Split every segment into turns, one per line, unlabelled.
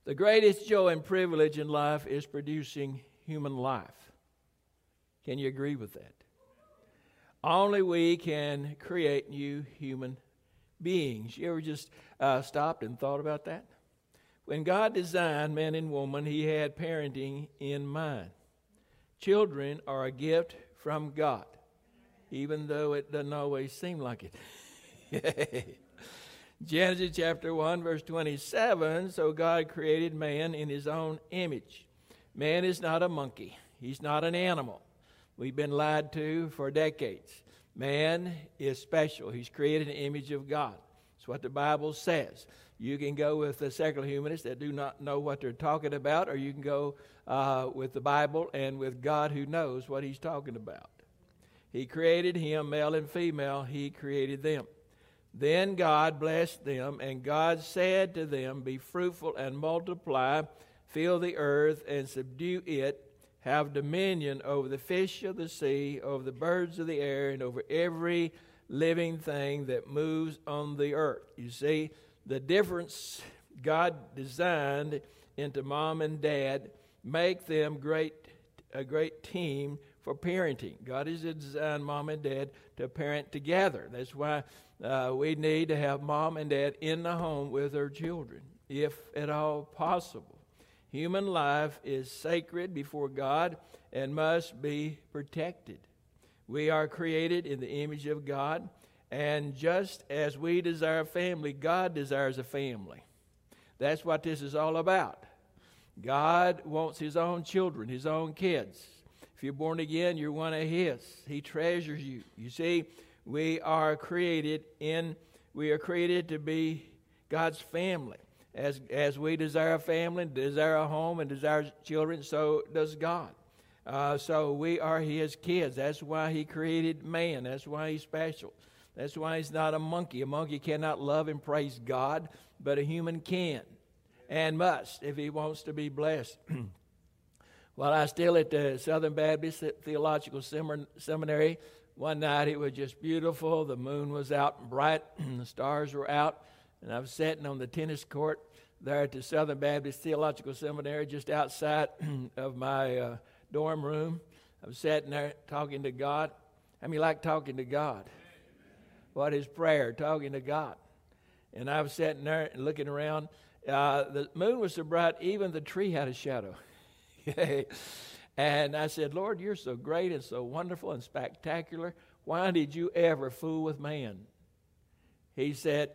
The greatest joy and privilege in life is producing human life. Can you agree with that? Only we can create new human beings. You ever just stopped and thought about that? When God designed man and woman, He had parenting in mind. Children are a gift from God, even though it doesn't always seem like it. Genesis chapter 1, verse 27, so God created man in His own image. Man is not a monkey. He's not an animal. We've been lied to for decades. Man is special. He's created in the image of God. That's what the Bible says. You can go with the secular humanists that do not know what they're talking about, or you can go with the Bible and with God who knows what He's talking about. He created him, male and female. He created them. Then God blessed them, and God said to them, be fruitful and multiply, fill the earth and subdue it, have dominion over the fish of the sea, over the birds of the air, and over every living thing that moves on the earth. You see, the difference God designed into mom and dad make them a great team for parenting. God has designed mom and dad to parent together. That's why we need to have mom and dad in the home with their children, if at all possible. Human life is sacred before God and must be protected. We are created in the image of God, and just as we desire a family, God desires a family. That's what this is all about. God wants His own children, His own kids. If you're born again, you're one of His. He treasures you. You see, we are created to be God's family. As we desire a family, desire a home, and desire children, so does God. So we are His kids. That's why He created man. That's why He's special. That's why He's not a monkey. A monkey cannot love and praise God, but a human can and must if he wants to be blessed. While I was still at the Southern Baptist Theological Seminary, one night it was just beautiful. The moon was out and bright, and the stars were out. And I was sitting on the tennis court there at the Southern Baptist Theological Seminary, just outside of my dorm room. I was sitting there talking to God. How many like talking to God? What is prayer? Talking to God. And I was sitting there and looking around. The moon was so bright, even the tree had a shadow. And I said, Lord, you're so great and so wonderful and spectacular. Why did you ever fool with man? He said,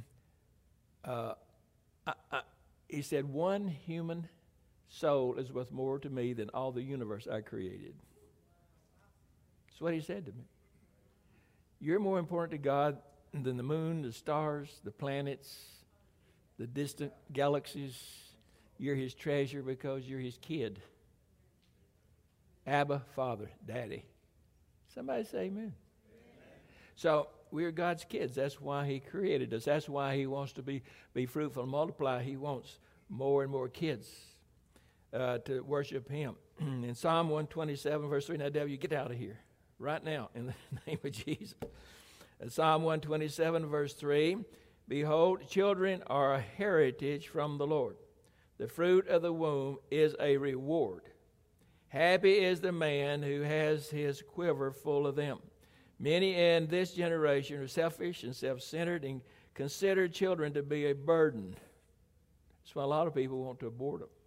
one human soul is worth more to me than all the universe I created. That's what He said to me. You're more important to God than the moon, the stars, the planets, the distant galaxies. You're His treasure because you're His kid. Abba, Father, Daddy. Somebody say amen. So we're God's kids. That's why He created us. That's why He wants to be fruitful and multiply. He wants more and more kids to worship Him. In Psalm 127, verse 3, now, devil, you get out of here right now in the name of Jesus. In Psalm 127, verse 3, behold, children are a heritage from the Lord. The fruit of the womb is a reward. Happy is the man who has his quiver full of them. Many in this generation are selfish and self-centered and consider children to be a burden. That's why a lot of people want to abort them.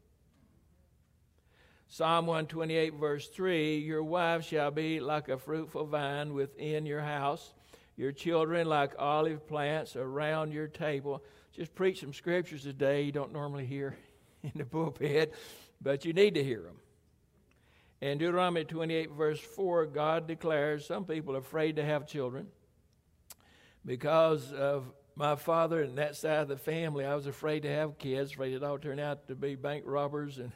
Psalm 128, verse 3, your wife shall be like a fruitful vine within your house, your children like olive plants around your table. Just preach some scriptures today you don't normally hear in the pulpit, but you need to hear them. In Deuteronomy 28, verse 4, God declares some people are afraid to have children. Because of my father and that side of the family, I was afraid to have kids, afraid it all turned out to be bank robbers and,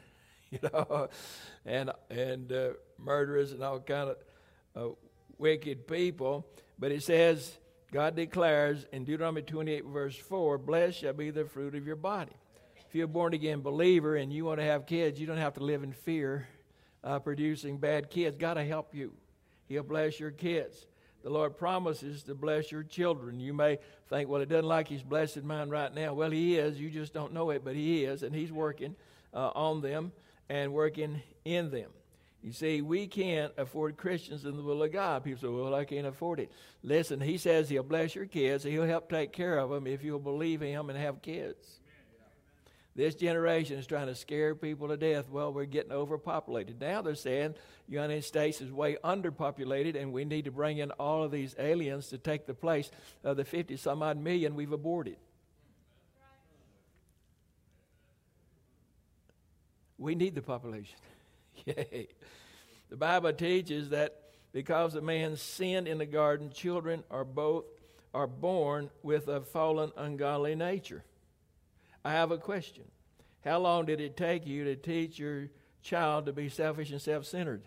and murderers and all kind of wicked people. But it says, God declares in Deuteronomy 28, verse 4, blessed shall be the fruit of your body. If you're a born-again believer and you want to have kids, you don't have to live in fear producing bad kids. God will help you. He'll bless your kids. The Lord promises to bless your children. You may think, well, it doesn't like He's blessing mine right now. Well, He is. You just don't know it, but He is, and He's working on them and working in them. You see, we can't afford Christians in the will of God. People say, well, I can't afford it. Listen, He says He'll bless your kids. He'll help take care of them if you'll believe Him and have kids. This generation is trying to scare people to death. Well, we're getting overpopulated. Now they're saying the United States is way underpopulated, and we need to bring in all of these aliens to take the place of the 50-some-odd million we've aborted. We need the population. Yay. The Bible teaches that because a man sinned in the garden, children are born with a fallen, ungodly nature. I have a question. How long did it take you to teach your child to be selfish and self-centered?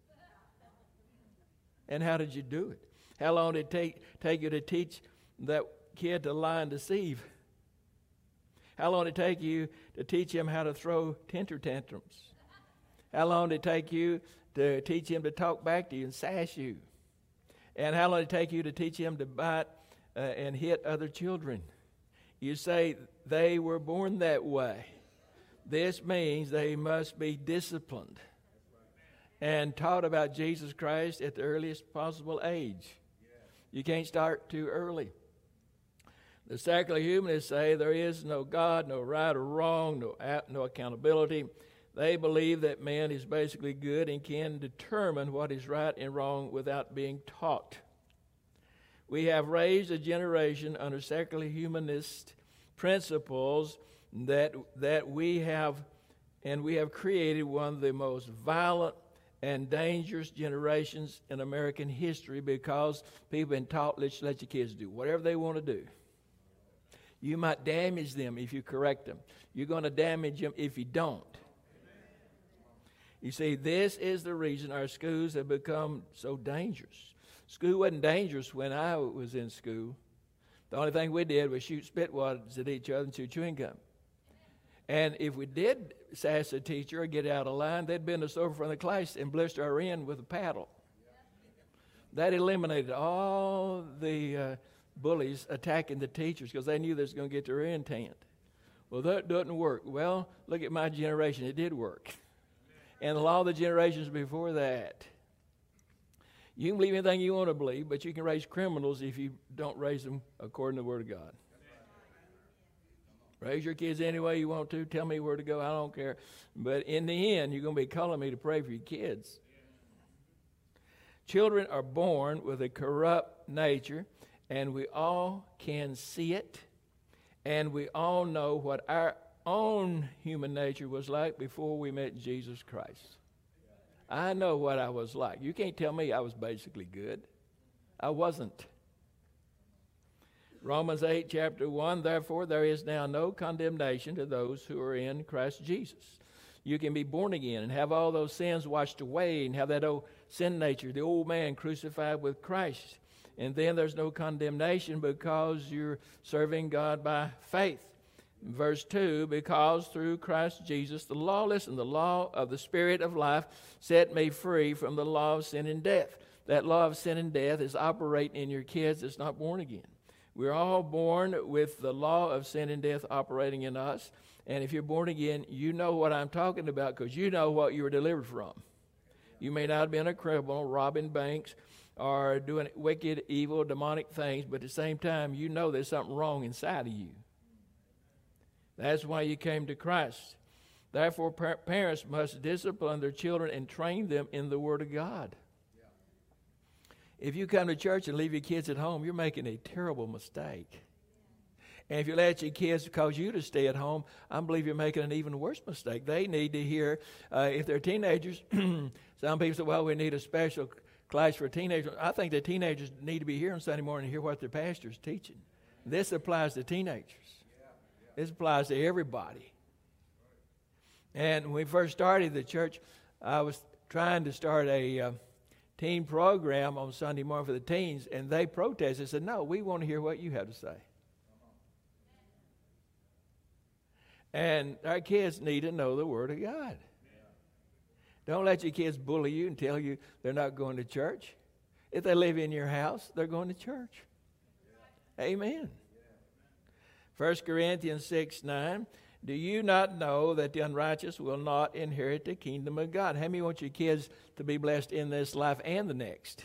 And how did you do it? How long did it take you to teach that kid to lie and deceive? How long did it take you to teach him how to throw temper tantrums? How long did it take you to teach him to talk back to you and sass you? And how long did it take you to teach him to bite and hit other children? You say they were born that way. This means they must be disciplined and taught about Jesus Christ at the earliest possible age. You can't start too early. The secular humanists say there is no God, no right or wrong, no accountability. They believe that man is basically good and can determine what is right and wrong without being taught. We have raised a generation under secular humanist principles that we have created one of the most violent and dangerous generations in American history because people have been taught, let your kids do whatever they want to do. You might damage them if you correct them. You're going to damage them if you don't. You see, this is the reason our schools have become so dangerous. School wasn't dangerous when I was in school. The only thing we did was shoot spit wads at each other and chew chewing gum. And if we did sass a teacher or get out of line, they'd bend us over from the class and blister our end with a paddle. That eliminated all the bullies attacking the teachers because they knew they was going to get their end tanned. Well, that doesn't work. Well, look at my generation. It did work. And a lot of the generations before that. You can believe anything you want to believe, but you can raise criminals if you don't raise them according to the Word of God. Raise your kids any way you want to. Tell me where to go. I don't care. But in the end, you're going to be calling me to pray for your kids. Children are born with a corrupt nature, and we all can see it, and we all know what our own human nature was like before we met Jesus Christ. I know what I was like. You can't tell me I was basically good. I wasn't. Romans 8, chapter 1, therefore there is now no condemnation to those who are in Christ Jesus. You can be born again and have all those sins washed away and have that old sin nature, the old man crucified with Christ. And then there's no condemnation because you're serving God by faith. Verse 2, because through Christ Jesus the law of the Spirit of life set me free from the law of sin and death. That law of sin and death is operating in your kids that's not born again. We're all born with the law of sin and death operating in us. And if you're born again, you know what I'm talking about because you know what you were delivered from. You may not have been a criminal, robbing banks, or doing wicked, evil, demonic things, but at the same time, you know there's something wrong inside of you. That's why you came to Christ. Therefore, parents must discipline their children and train them in the Word of God. If you come to church and leave your kids at home, you're making a terrible mistake. And if you let your kids cause you to stay at home, I believe you're making an even worse mistake. They need to hear, if they're teenagers, some people say, well, we need a special class for teenagers. I think that teenagers need to be here on Sunday morning and hear what their pastor's teaching. This applies to teenagers. This applies to everybody. And when we first started the church, I was trying to start a teen program on Sunday morning for the teens, and they protested and said, no, we want to hear what you have to say. And our kids need to know the Word of God. Don't let your kids bully you and tell you they're not going to church. If they live in your house, they're going to church. Amen. 1 Corinthians 6:9. Do you not know that the unrighteous will not inherit the kingdom of God? How many want your kids to be blessed in this life and the next?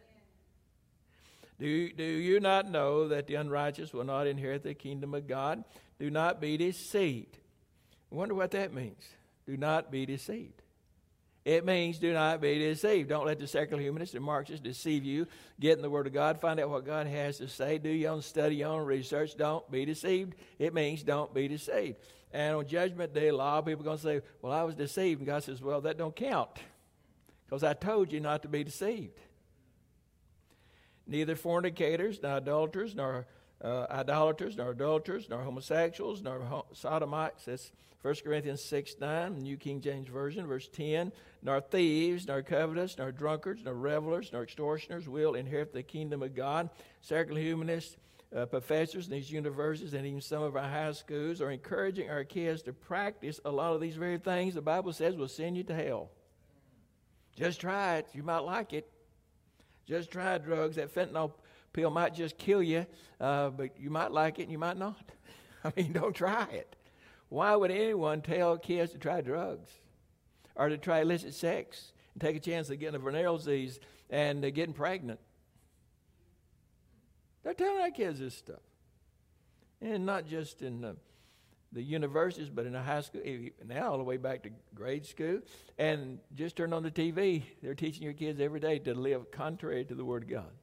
Do you not know that the unrighteous will not inherit the kingdom of God? Do not be deceived. I wonder what that means. Do not be deceived. It means do not be deceived. Don't let the secular humanists and Marxists deceive you. Get in the Word of God. Find out what God has to say. Do your own study, your own research. Don't be deceived. It means don't be deceived. And on Judgment Day, a lot of people are going to say, well, I was deceived. And God says, well, that don't count. Because I told you not to be deceived. Neither fornicators, nor adulterers, nor idolaters, nor adulterers, nor homosexuals, nor sodomites. That's 1 Corinthians 6:9, New King James Version, verse 10. Nor thieves, nor covetous, nor drunkards, nor revelers, nor extortioners will inherit the kingdom of God. Secular humanists, professors in these universities and even some of our high schools are encouraging our kids to practice a lot of these very things the Bible says will send you to hell. Just try it. You might like it. Just try drugs. That fentanyl pill might just kill you, but you might like it and you might not. I mean, don't try it. Why would anyone tell kids to try drugs or to try illicit sex and take a chance of getting a venereal disease and getting pregnant? They're telling our kids this stuff. And not just in the universities, but in the high school, now all the way back to grade school. And just turn on the TV. They're teaching your kids every day to live contrary to the Word of God.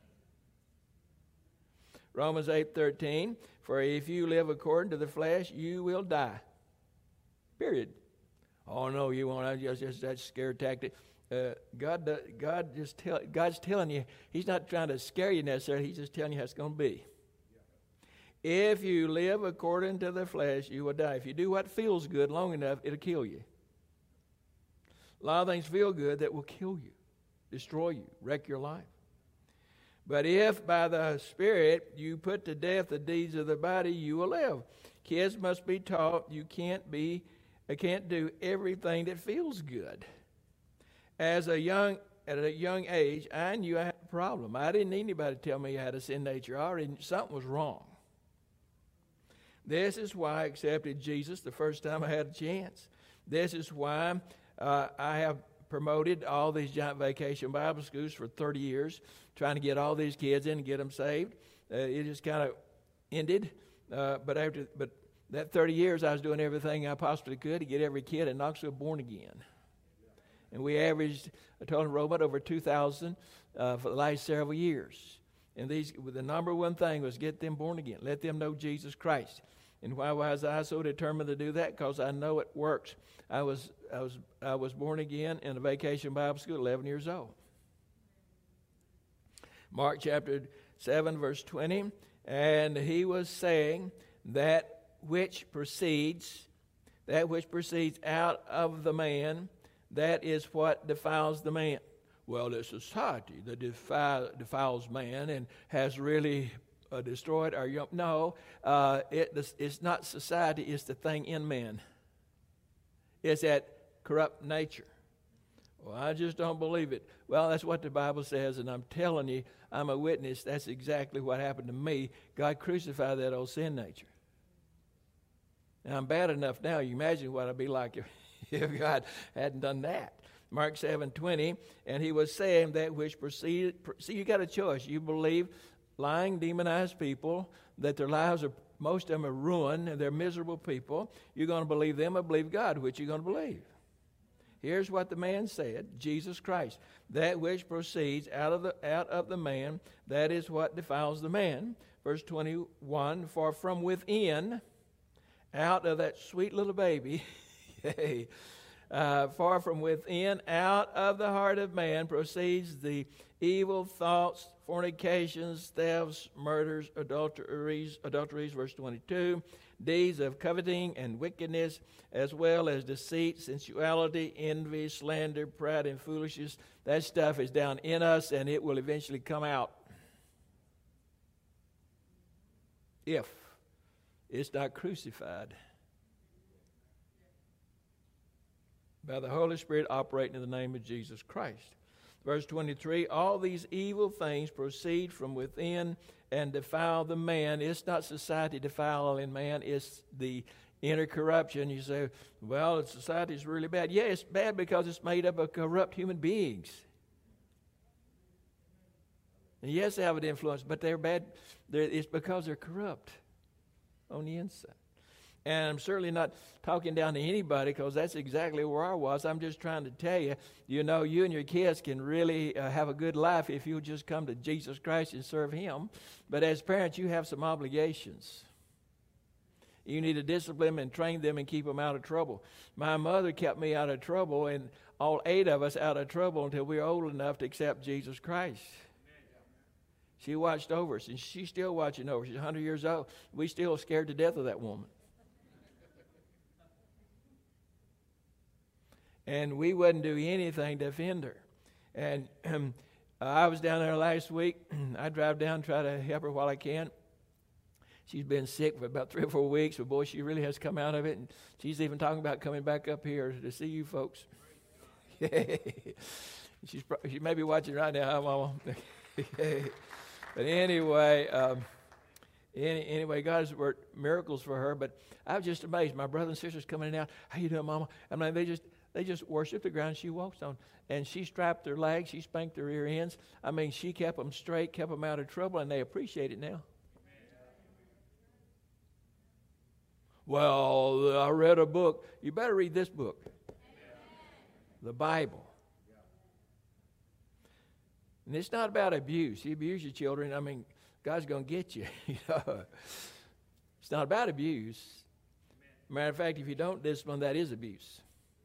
Romans 8:13, for if you live according to the flesh, you will die. Period. Oh, no, you won't. Just that scare tactic. God's telling you, He's not trying to scare you necessarily. He's just telling you how it's going to be. If you live according to the flesh, you will die. If you do what feels good long enough, it'll kill you. A lot of things feel good that will kill you, destroy you, wreck your life. But if by the Spirit you put to death the deeds of the body, you will live. Kids must be taught you can't do everything that feels good. At a young age, I knew I had a problem. I didn't need anybody to tell me I had a sin nature. I already knew something was wrong. This is why I accepted Jesus the first time I had a chance. This is why I have promoted all these giant vacation Bible schools for 30 years, trying to get all these kids in and get them saved. It just kind of ended. But that 30 years, I was doing everything I possibly could to get every kid in Knoxville born again. And we averaged a total enrollment over 2,000 for the last several years. And the number one thing was get them born again. Let them know Jesus Christ. And why was I so determined to do that? Because I know it works. I was born again in a vacation Bible school at 11 years old. Mark chapter 7, verse 20. And he was saying that which proceeds out of the man, that is what defiles the man. Well, the society that defiles man and has really destroyed our young. No, it's not society, it's the thing in man. It's that corrupt nature. Well, I just don't believe it. Well, that's what the Bible says, and I'm telling you, I'm a witness. That's exactly what happened to me. God crucified that old sin nature. And I'm bad enough now. You imagine what I'd be like if God hadn't done that. Mark 7:20, and he was saying that which proceeded. See, you got a choice. You believe lying, demonized people, that their lives are, most of them are ruined, and they're miserable people. You're going to believe them or believe God. Which you're going to believe? Here's what the man said, Jesus Christ. That which proceeds out of the man, that is what defiles the man. Verse 21, for from within, out of that sweet little baby, far from within, out of the heart of man proceeds the evil thoughts, fornications, thefts, murders, adulteries, verse 22, deeds of coveting and wickedness, as well as deceit, sensuality, envy, slander, pride, and foolishness. That stuff is down in us, and it will eventually come out if it's not crucified by the Holy Spirit operating in the name of Jesus Christ. Verse 23, all these evil things proceed from within and defile the man. It's not society defiling man, it's the inner corruption. You say, well, society is really bad. Yeah, it's bad because it's made up of corrupt human beings. And yes, they have an influence, but they're bad. It's because they're corrupt on the inside. And I'm certainly not talking down to anybody, because that's exactly where I was. I'm just trying to tell you, you and your kids can really have a good life if you'll just come to Jesus Christ and serve Him. But as parents, you have some obligations. You need to discipline them and train them and keep them out of trouble. My mother kept me out of trouble, and all 8 of us out of trouble until we were old enough to accept Jesus Christ. She watched over us, and she's still watching over us. She's 100 years old. We still scared to death of that woman. And we wouldn't do anything to offend her. And I was down there last week. I drive down, try to help her while I can. She's been sick for about 3 or 4 weeks, but boy, she really has come out of it. And she's even talking about coming back up here to see you folks. She may be watching right now, huh, Mama? But anyway, God has worked miracles for her. But I was just amazed. My brothers and sisters coming in and out. How you doing, Mama? I mean, they just worship the ground she walks on. And she strapped their legs. She spanked their rear ends. I mean, she kept them straight, kept them out of trouble, and they appreciate it now. Well, I read a book. You better read this book. The Bible. And it's not about abuse. You abuse your children, I mean, God's going to get you. It's not about abuse. Matter of fact, if you don't discipline, that is abuse.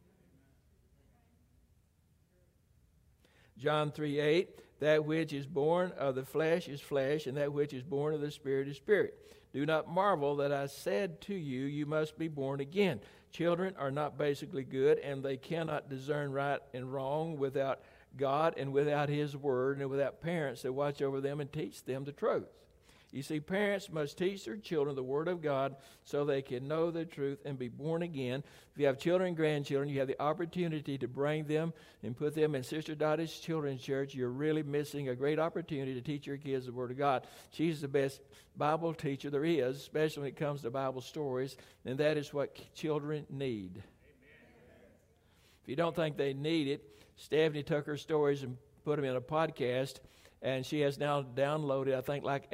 John 3:8, that which is born of the flesh is flesh, and that which is born of the Spirit is spirit. Do not marvel that I said to you, you must be born again. Children are not basically good, and they cannot discern right and wrong without God and without His Word and without parents that watch over them and teach them the truth. You see, parents must teach their children the Word of God so they can know the truth and be born again. If you have children and grandchildren, you have the opportunity to bring them and put them in Sister Dottie's Children's Church. You're really missing a great opportunity to teach your kids the Word of God. She's the best Bible teacher there is, especially when it comes to Bible stories, and that is what children need. Amen. If you don't think they need it, Stephanie took her stories and put them in a podcast, and she has now downloaded, I think, like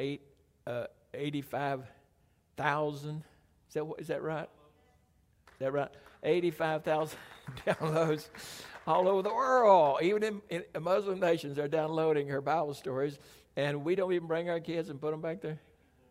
85,000. Is that right? Is that right? 85,000 downloads all over the world. Even in Muslim nations, they're downloading her Bible stories, and we don't even bring our kids and put them back there.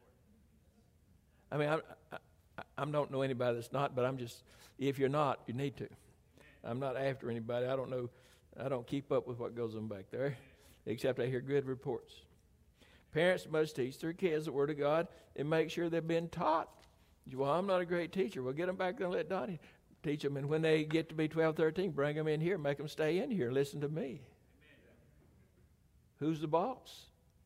I mean, I don't know anybody that's not, but I'm just, if you're not, you need to. I'm not after anybody. I don't know. I don't keep up with what goes on back there, except I hear good reports. Parents must teach their kids the Word of God and make sure they've been taught. Well, I'm not a great teacher. Well, get them back there and let Donnie teach them. And when they get to be 12, 13, bring them in here. Make them stay in here and listen to me. Who's the boss?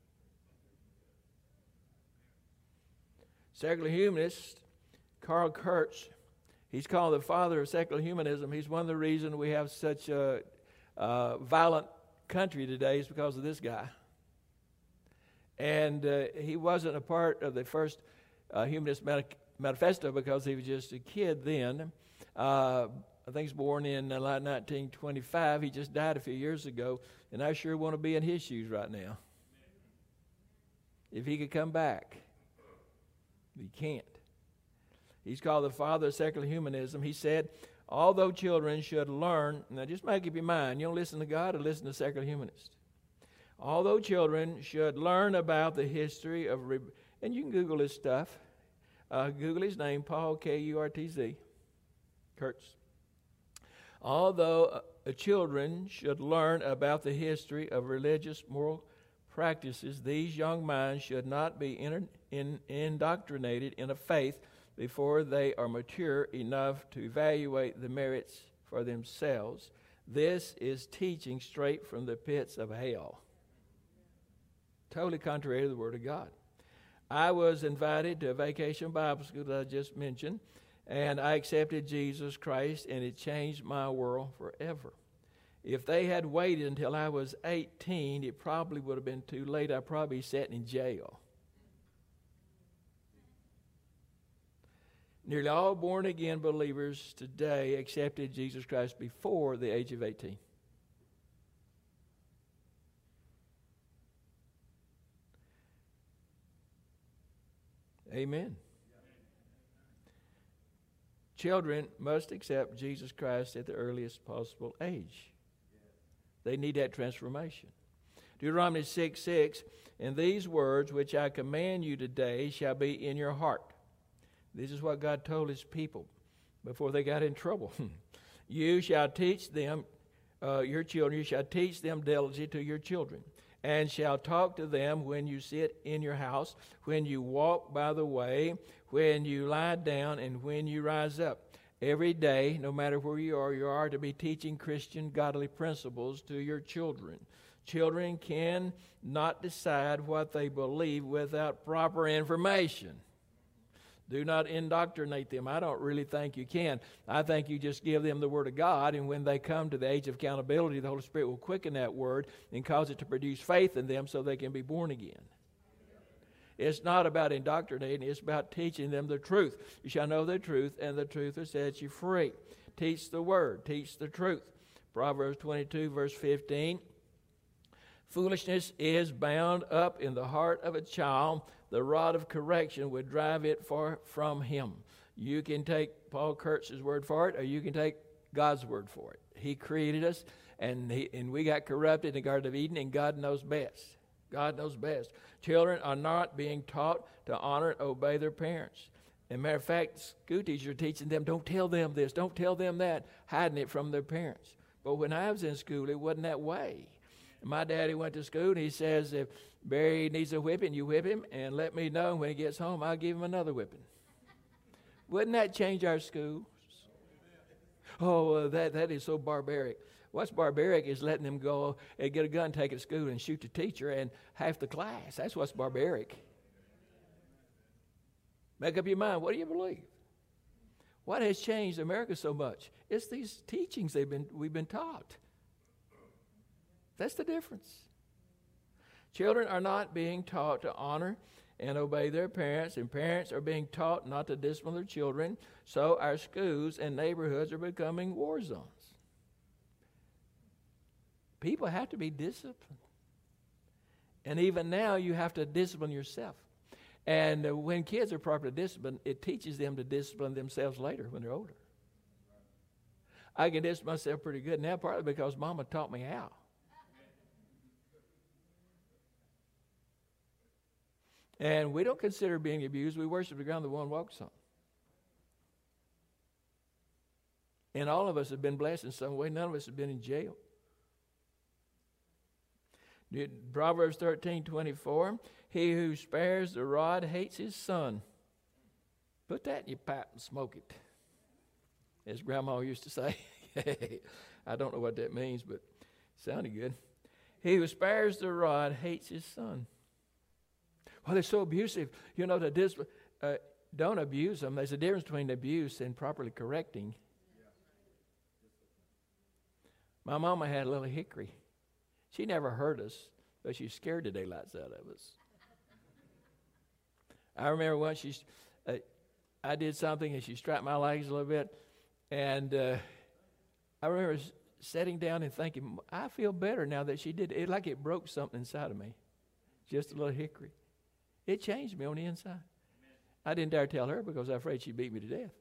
Secular humanist Karl Kurtz, he's called the father of secular humanism. He's one of the reasons we have such a violent country today is because of this guy. And he wasn't a part of the first Humanist Manifesto because he was just a kid then. I think he's born in 1925. He just died a few years ago, and I sure want to be in his shoes right now. If he could come back. He can't. He's called the father of secular humanism. He said, although children should learn, now just make up your mind, you don't listen to God or listen to secular humanists. Although children should learn about the history of, and you can Google his stuff. Google his name, Paul Kurtz. Kurtz. Although children should learn about the history of religious moral practices, these young minds should not be indoctrinated in a faith before they are mature enough to evaluate the merits for themselves. This is teaching straight from the pits of hell. Totally contrary to the Word of God. I was invited to a vacation Bible school that I just mentioned, and I accepted Jesus Christ, and it changed my world forever. If they had waited until I was 18, it probably would have been too late. I'd probably be sitting in jail. Nearly all born-again believers today accepted Jesus Christ before the age of 18. Amen. Children must accept Jesus Christ at the earliest possible age. They need that transformation. Deuteronomy 6:6, and these words which I command you today shall be in your heart. This is what God told his people before they got in trouble. You shall teach them, your children, you shall teach them diligently to your children, and shall talk to them when you sit in your house, when you walk by the way, when you lie down, and when you rise up. Every day, no matter where you are to be teaching Christian godly principles to your children. Children cannot decide what they believe without proper information. Do not indoctrinate them. I don't really think you can. I think you just give them the Word of God, and when they come to the age of accountability, the Holy Spirit will quicken that Word and cause it to produce faith in them so they can be born again. It's not about indoctrinating. It's about teaching them the truth. You shall know the truth, and the truth will set you free. Teach the Word. Teach the truth. Proverbs 22, verse 15. Foolishness is bound up in the heart of a child. The rod of correction would drive it far from him. You can take Paul Kurtz's word for it, or you can take God's word for it. He created us, and we got corrupted in the Garden of Eden, and God knows best. God knows best. Children are not being taught to honor and obey their parents. As a matter of fact, school teachers are teaching them, don't tell them this, don't tell them that, hiding it from their parents. But when I was in school, it wasn't that way. My daddy went to school, and he says, if Barry needs a whipping, you whip him, and let me know when he gets home, I'll give him another whipping. Wouldn't that change our schools? Oh, that is so barbaric. What's barbaric is letting them go and get a gun, take it to school, and shoot the teacher and half the class. That's what's barbaric. Make up your mind. What do you believe? What has changed America so much? It's these teachings we've been taught. That's the difference. Children are not being taught to honor and obey their parents, and parents are being taught not to discipline their children, so our schools and neighborhoods are becoming war zones. People have to be disciplined. And even now, you have to discipline yourself. And when kids are properly disciplined, it teaches them to discipline themselves later when they're older. I can discipline myself pretty good now, partly because Mama taught me how. And we don't consider being abused. We worship the ground the one walks on. And all of us have been blessed in some way. None of us have been in jail. Proverbs 13:24. He who spares the rod hates his son. Put that in your pipe and smoke it, as Grandma used to say. I don't know what that means, but it sounded good. He who spares the rod hates his son. Well, they're so abusive. You know, don't abuse them. There's a difference between abuse and properly correcting. My mama had a little hickory. She never hurt us, but she scared the daylights out of us. I remember once I did something and she strapped my legs a little bit, and I remember sitting down and thinking, I feel better now that she did it. Like it broke something inside of me. Just a little hickory. It changed me on the inside. I didn't dare tell her because I was afraid she'd beat me to death.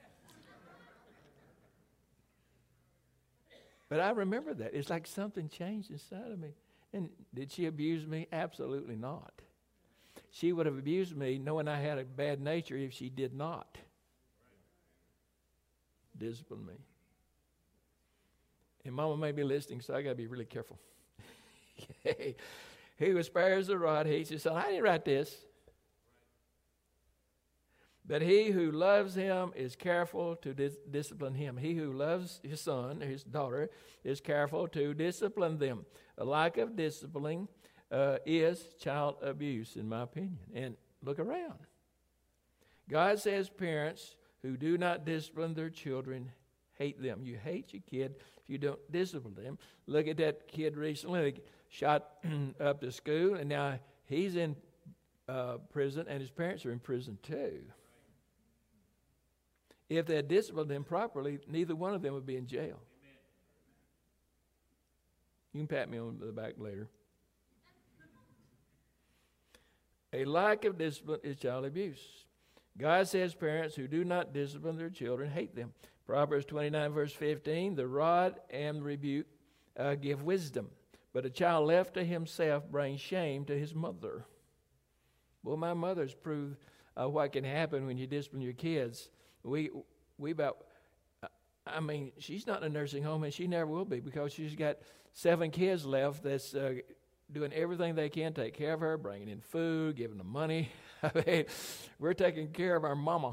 But I remember that. It's like something changed inside of me. And did she abuse me? Absolutely not. She would have abused me knowing I had a bad nature if she did not discipline me. And Mama may be listening, so I got to be really careful. He who spares the rod hates his son. I didn't write this. But he who loves him is careful to discipline him. He who loves his son, his daughter, is careful to discipline them. A lack of disciplining is child abuse, in my opinion. And look around. God says parents who do not discipline their children hate them. You hate your kid if you don't discipline them. Look at that kid recently. They shot up to school, and now he's in prison, and his parents are in prison too. If they had disciplined them properly, neither one of them would be in jail. You can pat me on the back later. A lack of discipline is child abuse. God says parents who do not discipline their children hate them. Proverbs 29 verse 15, the rod and rebuke give wisdom, but a child left to himself brings shame to his mother. Well, my mother's proved what can happen when you discipline your kids. She's not in a nursing home, and she never will be, because she's got 7 kids left that's doing everything they can to take care of her, bringing in food, giving them money. We're taking care of our mama.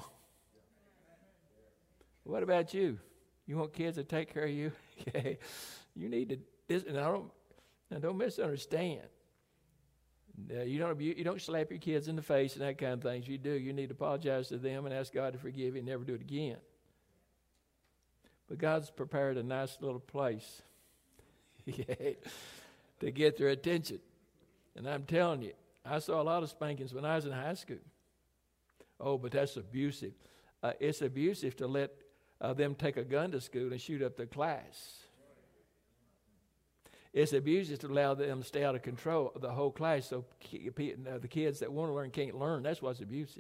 What about you? You want kids to take care of you? Okay. You need to, and don't misunderstand. You don't slap your kids in the face and that kind of things. You do. You need to apologize to them and ask God to forgive you and never do it again. But God's prepared a nice little place to get their attention. And I'm telling you, I saw a lot of spankings when I was in high school. Oh, but that's abusive. It's abusive to let them take a gun to school and shoot up their class. It's abusive to allow them to stay out of control of the whole class, so the kids that want to learn can't learn. That's what's abusive.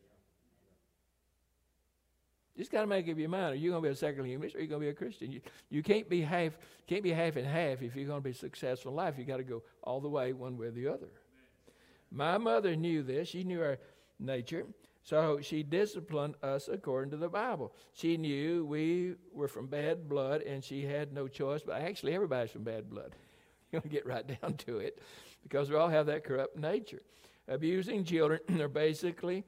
Just got to make up your mind. Are you going to be a secular humanist, or are you going to be a Christian? You can't be half and half if you're going to be successful in life. You got to go all the way, one way or the other. My mother knew this. She knew our nature, so she disciplined us according to the Bible. She knew we were from bad blood, and she had no choice. But actually, everybody's from bad blood. You don't get right down to it, because we all have that corrupt nature. Abusing children are basically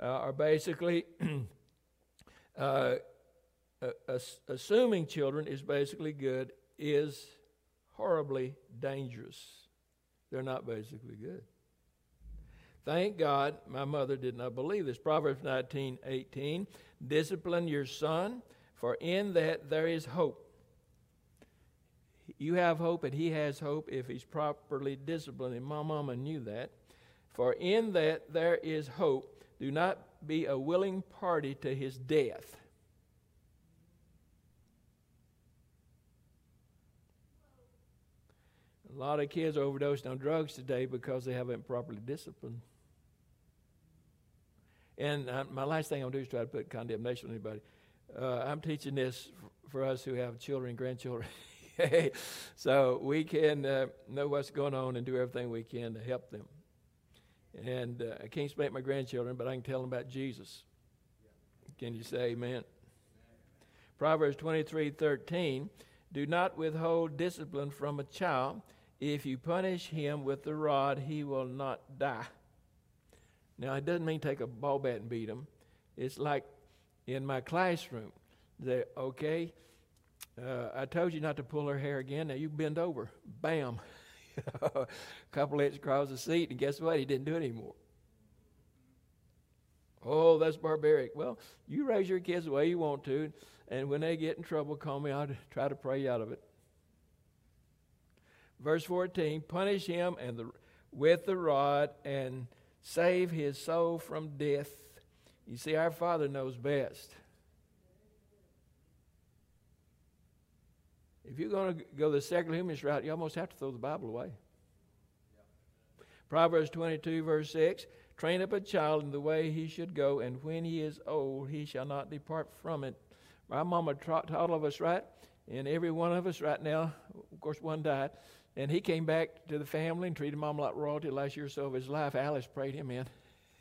assuming children is basically good is horribly dangerous. They're not basically good. Thank God my mother did not believe this. Proverbs 19:18, discipline your son, for in that there is hope. You have hope, and he has hope if he's properly disciplined. And my mama knew that. For in that there is hope. Do not be a willing party to his death. A lot of kids are overdosing on drugs today because they haven't properly disciplined. And my last thing I'm going to do is try to put condemnation on anybody. I'm teaching this for us who have children and grandchildren. So we can know what's going on and do everything we can to help them. And I can't spank my grandchildren, but I can tell them about Jesus. Can you say amen? Proverbs 23:13, do not withhold discipline from a child. If you punish him with the rod, he will not die. Now, it doesn't mean take a ball bat and beat him. It's like in my classroom. I told you not to pull her hair again. Now you bend over. Bam. A couple inches across the seat, and guess what? He didn't do it anymore. Oh, that's barbaric. Well, you raise your kids the way you want to, and when they get in trouble, call me. I'll try to pray you out of it. Verse 14, punish him with the rod and save his soul from death. You see, our Father knows best. If you're going to go the secular humanist route, you almost have to throw the Bible away. Yeah. Proverbs 22, verse 6, train up a child in the way he should go, and when he is old, he shall not depart from it. My mama taught all of us, right? And every one of us right now, of course, one died, and he came back to the family and treated mom like royalty the last year or so of his life. Alice prayed him in.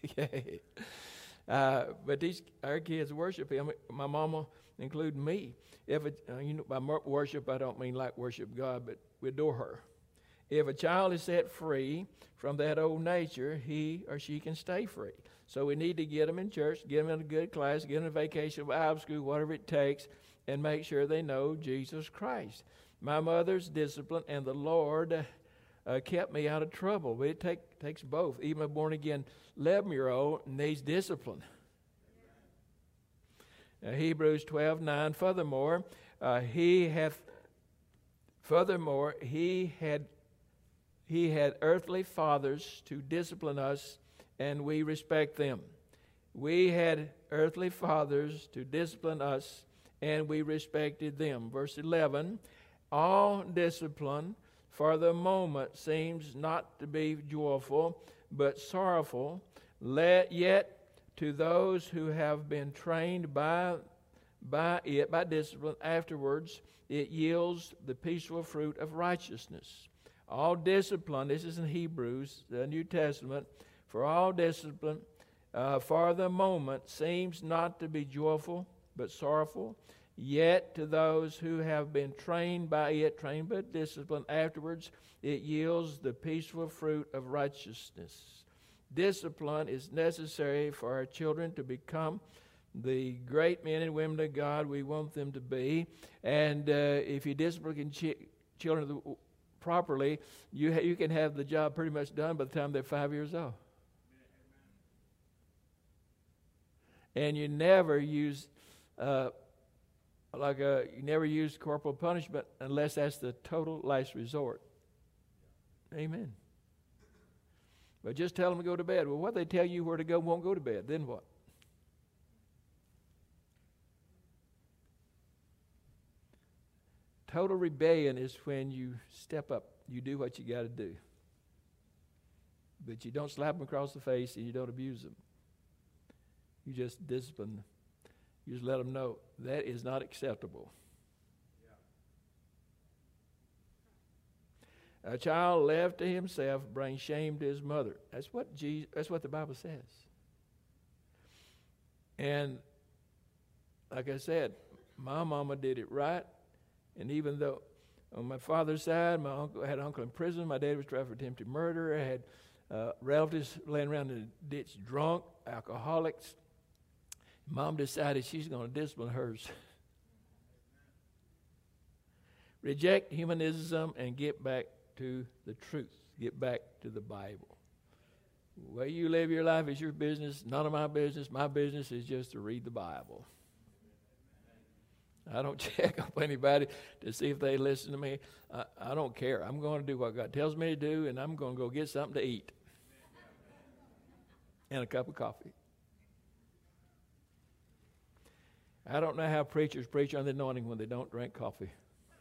But our kids worship him. My mama, including me. By worship, I don't mean like worship God, but we adore her. If a child is set free from that old nature, he or she can stay free. So we need to get them in church, get them in a good class, get them in vacation, Bible school, whatever it takes, and make sure they know Jesus Christ. My mother's discipline and the Lord kept me out of trouble. But it takes both. Even a born-again 11-year-old needs discipline. Hebrews 12:9. Furthermore, he had earthly fathers to discipline us, and we respect them. We had earthly fathers to discipline us, and we respected them. Verse 11, all discipline for the moment seems not to be joyful, but sorrowful. Yet to those who have been trained by discipline, afterwards it yields the peaceful fruit of righteousness. All discipline, this is in Hebrews, the New Testament, for all discipline for the moment seems not to be joyful, but sorrowful. Yet to those who have been trained by discipline, afterwards it yields the peaceful fruit of righteousness. Discipline is necessary for our children to become the great men and women of God we want them to be. And if you discipline children properly, you can have the job pretty much done by the time they're 5 years old. And you never use you never use corporal punishment unless that's the total last resort. Amen. But just tell them to go to bed. Well, what they tell you where to go won't go to bed. Then what? Total rebellion is when you step up. You do what you got to do. But you don't slap them across the face and you don't abuse them. You just discipline them. You just let them know that is not acceptable. A child left to himself brings shame to his mother. That's what the Bible says. And like I said, my mama did it right. And even though on my father's side, my uncle had an uncle in prison, my dad was tried for attempted murder. I had relatives laying around in the ditch drunk, alcoholics. Mom decided she's going to discipline hers. Reject humanism and get back to the truth. Get back to the Bible. The way you live your life is your business. None of my business. My business is just to read the Bible. I don't check up anybody to see if they listen to me. I don't care. I'm going to do what God tells me to do, and I'm going to go get something to eat. And a cup of coffee. I don't know how preachers preach on the anointing when they don't drink coffee.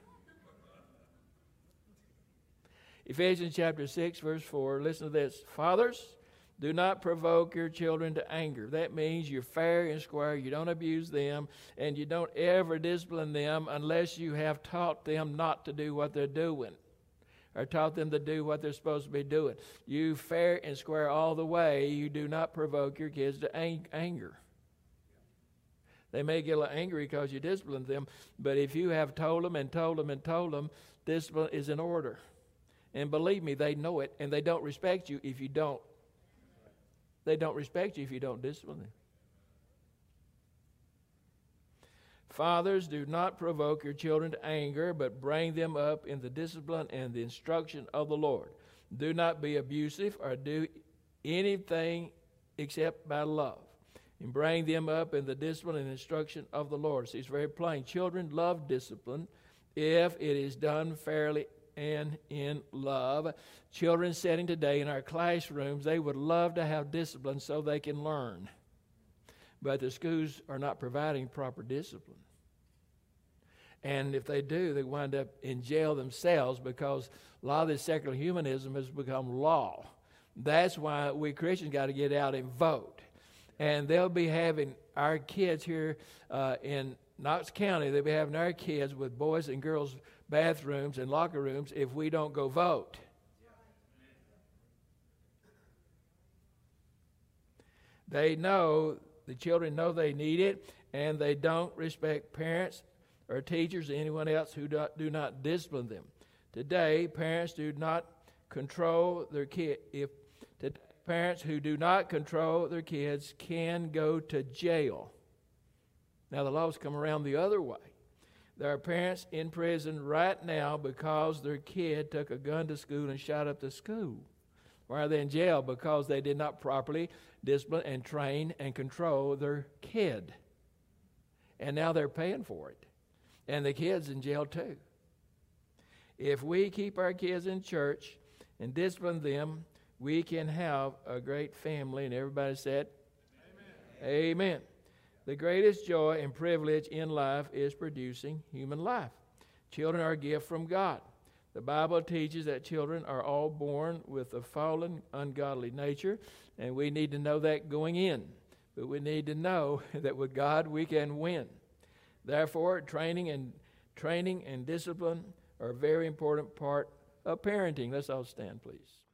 Ephesians chapter 6, verse 4, listen to this. Fathers, do not provoke your children to anger. That means you're fair and square. You don't abuse them, and you don't ever discipline them unless you have taught them not to do what they're doing or taught them to do what they're supposed to be doing. You fair and square all the way. You do not provoke your kids to anger. They may get a little angry because you discipline them, but if you have told them and told them and told them, discipline is in order. And believe me, they know it, and they don't respect you if you don't. They don't respect you if you don't discipline them. Fathers, do not provoke your children to anger, but bring them up in the discipline and the instruction of the Lord. Do not be abusive or do anything except by love. And bring them up in the discipline and instruction of the Lord. See, it's very plain. Children love discipline if it is done fairly and in love. Children sitting today in our classrooms, they would love to have discipline so they can learn. But the schools are not providing proper discipline. And if they do, they wind up in jail themselves because a lot of this secular humanism has become law. That's why we Christians got to get out and vote. And they'll be having our kids here in Knox County, they'll be having our kids with boys and girls bathrooms and locker rooms if we don't go vote. They know, the children know they need it, and they don't respect parents or teachers or anyone else who do not discipline them. Today, parents do not control their kids. Parents who do not control their kids can go to jail. Now, the laws come around the other way. There are parents in prison right now because their kid took a gun to school and shot up the school. Why are they in jail? Because they did not properly discipline and train and control their kid. and now they're paying for it. And the kids in jail too. If we keep our kids in church and discipline them, we can have a great family. And everybody said, Amen. Amen. The greatest joy and privilege in life is producing human life. Children are a gift from God. The Bible teaches that children are all born with a fallen, ungodly nature, and we need to know that going in. But we need to know that with God we can win. Therefore, training and discipline are a very important part of parenting. Let's all stand, please.